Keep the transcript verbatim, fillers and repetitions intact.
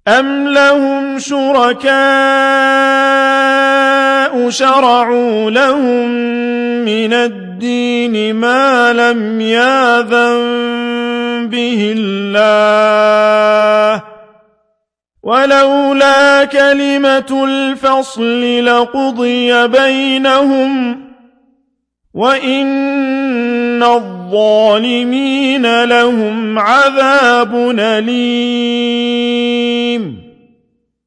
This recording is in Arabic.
أَمْ لَهُمْ شُرَكَاءُ شَرَعُوا لَهُم مِّنَ الدِّينِ مَا لَمْ يَأْذَن بِهِ اللَّهُ ۚ وَلَوْلَا كَلِمَةُ الْفَصْلِ لَقُضِيَ بَيْنَهُمْ ۗ وَإِنَّ الظَّالِمِينَ لَهُمْ عَذَابٌ أَلِيمٌ